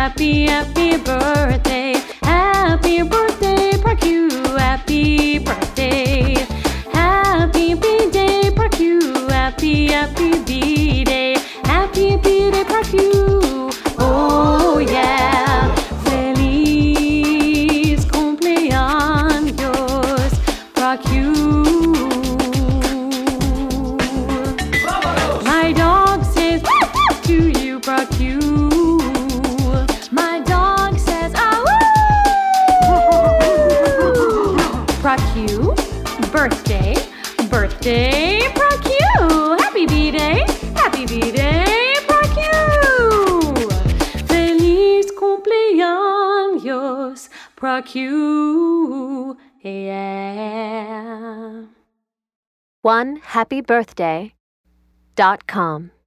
happy, happy birthday. Happy birthday, Parq. Happy birthday. Happy B-Day, Parq. Happy, happy B-Day. Happy B-Day, Parq. Oh yeah. Feliz cumpleaños, Parq. My dog says to you, Parq. My dog says, ah, Parq. Birthday, birthday, Parq. Happy B-Day, happy B-Day, Parq. Feliz cumpleaños, Parq. Yeah. OneHappyBirthday.com